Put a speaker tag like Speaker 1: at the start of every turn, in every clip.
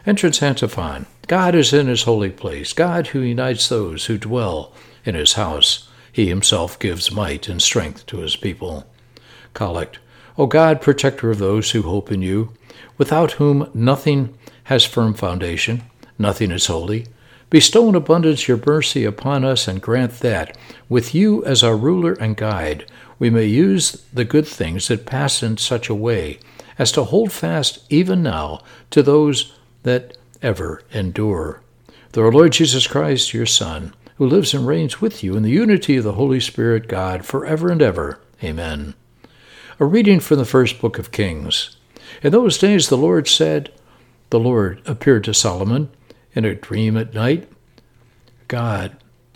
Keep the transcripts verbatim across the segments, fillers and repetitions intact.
Speaker 1: Entrance Antiphon. God is in his holy place, God who unites those who dwell in his house. He himself gives might and strength to his people. Collect. O God, protector of those who hope in you, without whom nothing has firm foundation, nothing is holy, bestow in abundance your mercy upon us and grant that, with you as our ruler and guide, we may use the good things that pass in such a way as to hold fast even now to those that ever endure. Through our Lord Jesus Christ, your Son, who lives and reigns with you in the unity of the Holy Spirit, God, forever and ever. Amen. A reading from the first book of Kings. In those days the Lord said, the Lord appeared to Solomon in a dream at night. God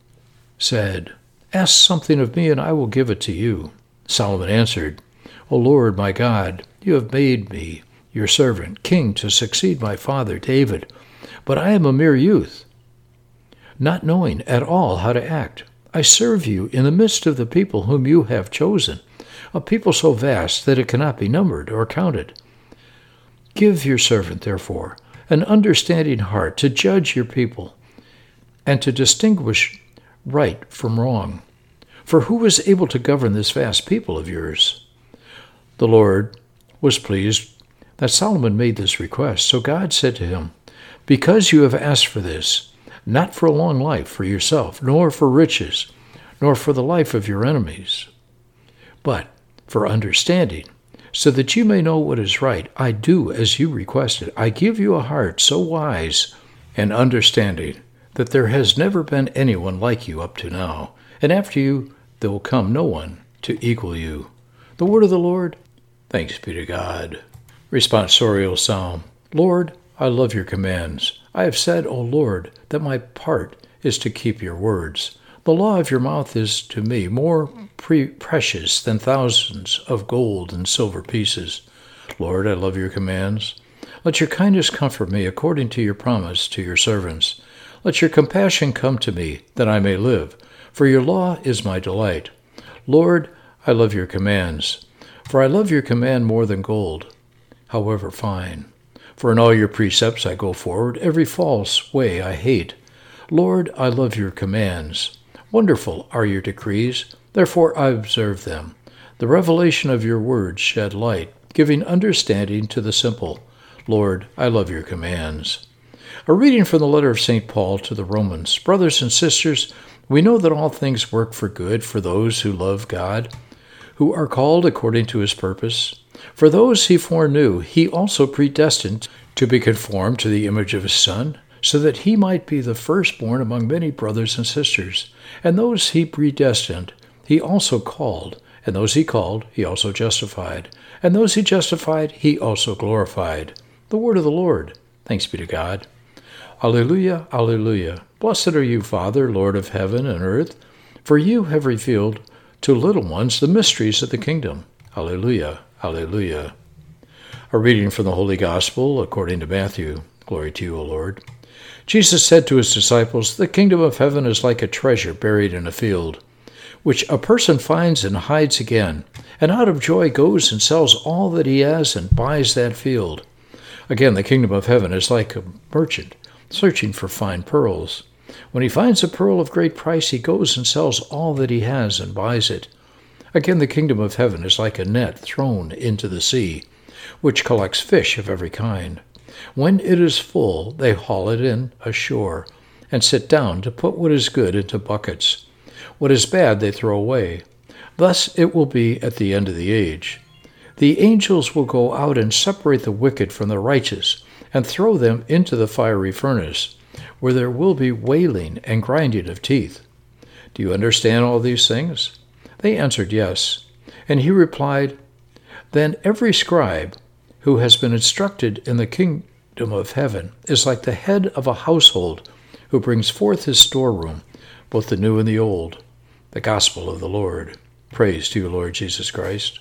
Speaker 1: said, ask something of me, and I will give it to you. Solomon answered, O Lord, my God, you have made me your servant, king, to succeed my father David. But I am a mere youth, not knowing at all how to act. I serve you in the midst of the people whom you have chosen, a people so vast that it cannot be numbered or counted. Give your servant, therefore, an understanding heart to judge your people and to distinguish right from wrong. For who is able to govern this vast people of yours? The Lord was pleased that Solomon made this request. So God said to him, because you have asked for this, not for a long life for yourself, nor for riches, nor for the life of your enemies, but for understanding, so that you may know what is right, I do as you requested. I give you a heart so wise and understanding that there has never been anyone like you up to now, and after you there will come no one to equal you. The word of the Lord. Thanks be to God. Responsorial Psalm. Lord, I love your commands. I have said, O Lord, that my part is to keep your words. The law of your mouth is to me more pre- precious than thousands of gold and silver pieces. Lord, I love your commands. Let your kindness comfort me according to your promise to your servants. Let your compassion come to me, that I may live, for your law is my delight. Lord, I love your commands, for I love your command more than gold, however fine. For in all your precepts I go forward, every false way I hate. Lord, I love your commands. Wonderful are your decrees, therefore I observe them. The revelation of your words shed light, giving understanding to the simple. Lord, I love your commands. A reading from the letter of Saint Paul to the Romans. Brothers and sisters, we know that all things work for good for those who love God, who are called according to his purpose. For those he foreknew, he also predestined to be conformed to the image of his Son, so that he might be the firstborn among many brothers and sisters. And those he predestined, he also called. And those he called, he also justified. And those he justified, he also glorified. The word of the Lord. Thanks be to God. Alleluia, alleluia. Blessed are you, Father, Lord of heaven and earth, for you have revealed to little ones the mysteries of the kingdom. Alleluia, alleluia. A reading from the Holy Gospel according to Matthew. Glory to you, O Lord. Jesus said to his disciples, the kingdom of heaven is like a treasure buried in a field, which a person finds and hides again, and out of joy goes and sells all that he has and buys that field. Again, the kingdom of heaven is like a merchant searching for fine pearls. When he finds a pearl of great price, he goes and sells all that he has and buys it. Again, the kingdom of heaven is like a net thrown into the sea, which collects fish of every kind. When it is full, they haul it in ashore and sit down to put what is good into buckets. What is bad they throw away. Thus it will be at the end of the age. The angels will go out and separate the wicked from the righteous and throw them into the fiery furnace, where there will be wailing and grinding of teeth. Do you understand all these things? They answered yes. And he replied, then every scribe who has been instructed in the kingdom of heaven is like the head of a household who brings forth his storeroom, both the new and the old. The gospel of the Lord. Praise to you, Lord Jesus Christ.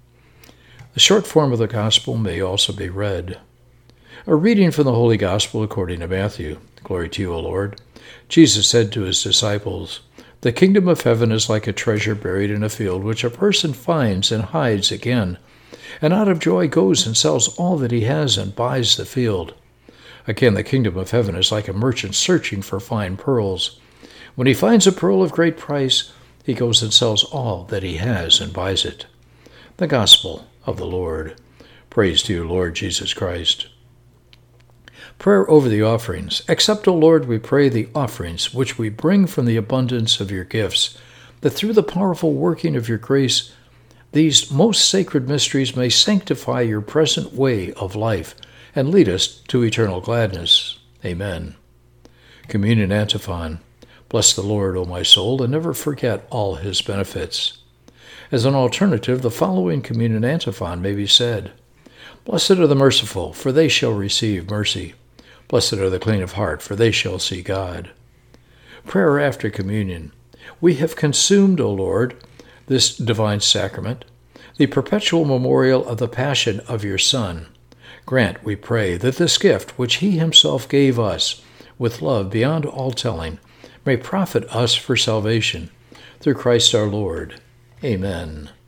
Speaker 1: The short form of the gospel may also be read. A reading from the Holy Gospel according to Matthew. Glory to you, O Lord. Jesus said to his disciples, the kingdom of heaven is like a treasure buried in a field, which a person finds and hides again, and out of joy goes and sells all that he has and buys the field. Again, the kingdom of heaven is like a merchant searching for fine pearls. When he finds a pearl of great price, he goes and sells all that he has and buys it. The Gospel of the Lord. Praise to you, Lord Jesus Christ. Prayer over the offerings. Accept, O Lord, we pray, the offerings which we bring from the abundance of your gifts, that through the powerful working of your grace, these most sacred mysteries may sanctify your present way of life and lead us to eternal gladness. Amen. Communion Antiphon. Bless the Lord, O my soul, and never forget all his benefits. As an alternative, the following communion antiphon may be said. Blessed are the merciful, for they shall receive mercy. Blessed are the clean of heart, for they shall see God. Prayer after communion. We have consumed, O Lord, this divine sacrament, the perpetual memorial of the passion of your Son. Grant, we pray, that this gift which he himself gave us, with love beyond all telling, may profit us for salvation. Through Christ our Lord. Amen.